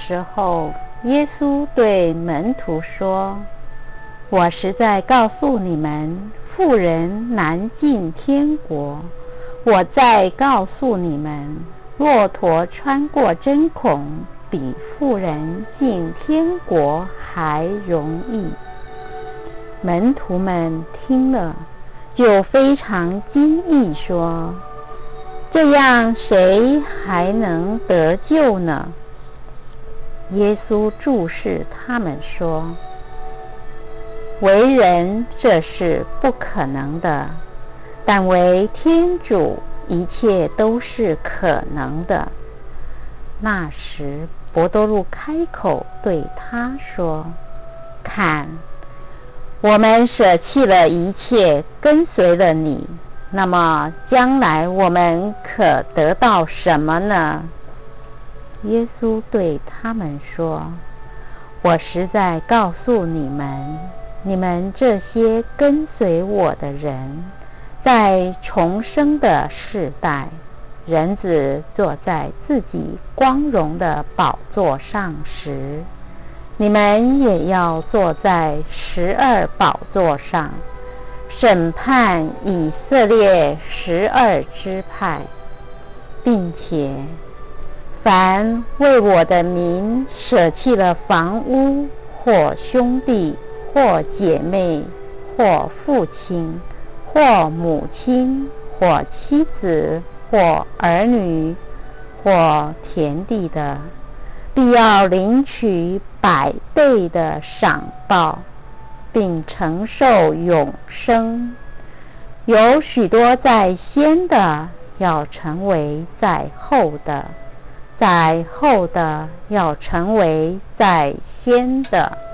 时候，耶稣对门徒说：我实在告诉你们，妇人难进天国。我再告诉你们，骆驼穿过针孔，比妇人进天国还容易。门徒们听了，就非常惊异，说：这样谁还能得救呢？耶稣注视他们说：为人这是不可能的，但为天主一切都是可能的。那时伯多禄开口对他说：看，我们舍弃了一切，跟随了你，那么将来我们可得到什么呢？耶稣对他们说：我实在告诉你们，你们这些跟随我的人，在重生的世代，人子坐在自己光荣的宝座上时，你们也要坐在12宝座上，审判以色列12支派，并且凡为我的名舍弃了房屋，或兄弟，或姐妹，或父亲，或母亲，或妻子，或儿女，或田地的，必要领取100倍的赏报，并承受永生。有许多在先的，要成为在后的；在后的，要成为在先的。